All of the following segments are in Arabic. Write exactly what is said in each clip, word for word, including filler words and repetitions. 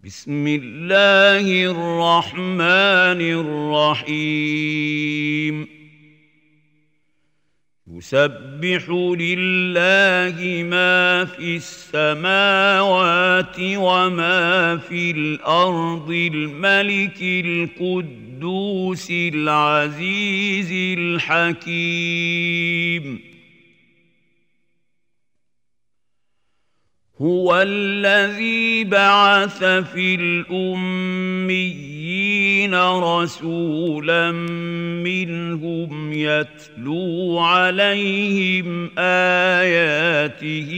بسم الله الرحمن الرحيم يسبح لله ما في السماوات وما في الأرض الملك القدوس العزيز الحكيم هو الذي بعث في الأميين رسولا منهم يتلو عليهم آياته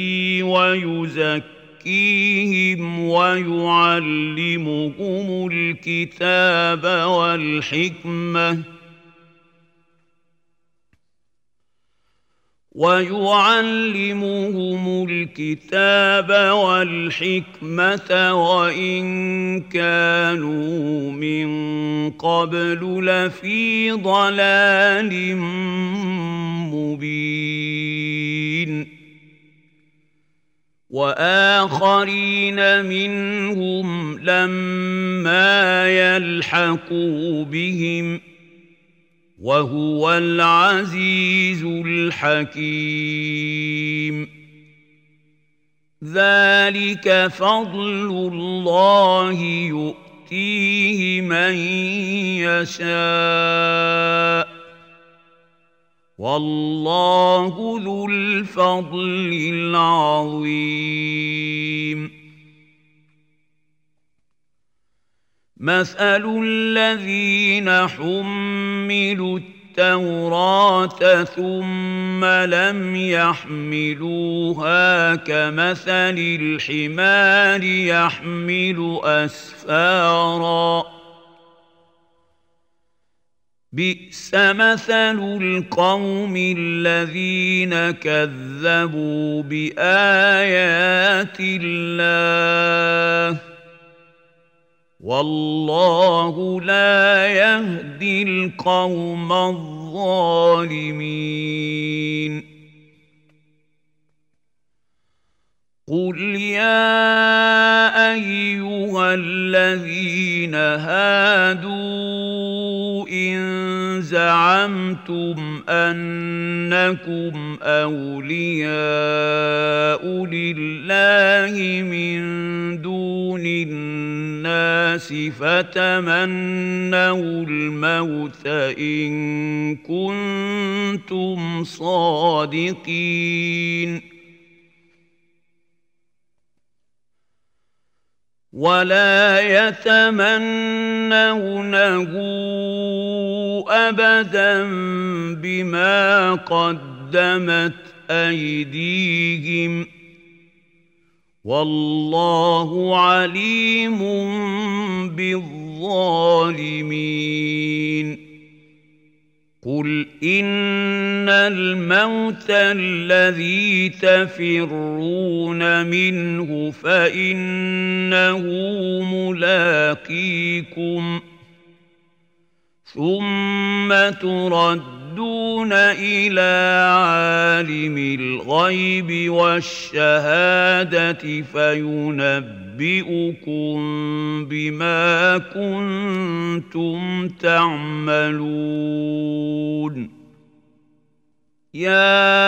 ويزكيهم ويعلمهم الكتاب والحكمة ويعلمهم الكتاب والحكمة وإن كانوا من قبل لفي ضلال مبين وآخرين منهم لما يلحقوا بهم وهو العزيز الحكيم ذلك فضل الله يؤتيه من يشاء والله ذو الفضل العظيم مثل الذين حملوا التوراة ثم لم يحملوها كمثل الحمار يحمل أسفارا بئس مثل القوم الذين كذبوا بآيات الله والله لا يهدي القوم الظالمين قل يا أيها الذين هادوا إن زعمتم أنكم أولياء لله من دون الناس فتمنوا الموت إن كنتم صادقين ولا يتمنونه أبدا بما قدمت أيديهم والله عليم بالظالمين قل إن الموت الذي تفرون منه فإنه ملاقيكم ثم تردون إلى عالم الغيب والشهادة فينبئكم بما كنتم تعملون يا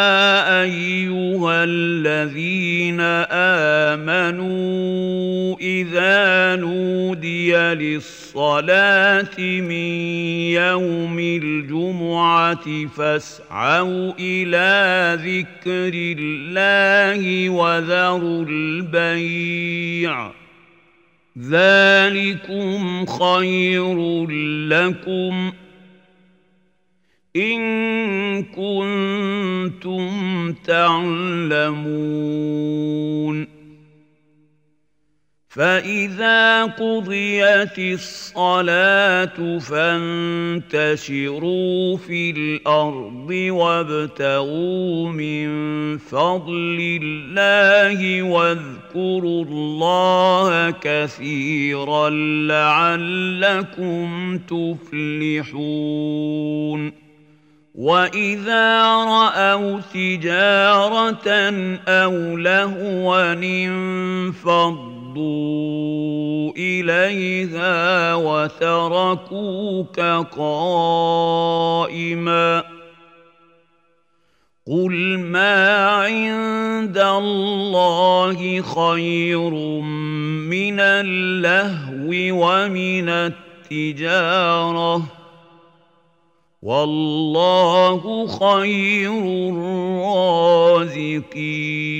أيها الذين آمنوا إذا نودي للصلاة من يوم الجمعة فاسعوا إلى ذكر الله وذروا البيع ذلكم خير لكم إن كنتم تعلمون فإذا قضيت الصلاة فانتشروا في الأرض وابتغوا من فضل الله واذكروا الله كثيرا لعلكم تفلحون وَإِذَا رَأَوْا تِجَارَةً أَوْ لَهْوًا انفَضُّوا إليها وتركوك قائما قل ما عند الله خير من اللهو ومن التجارة والله خير الرازقين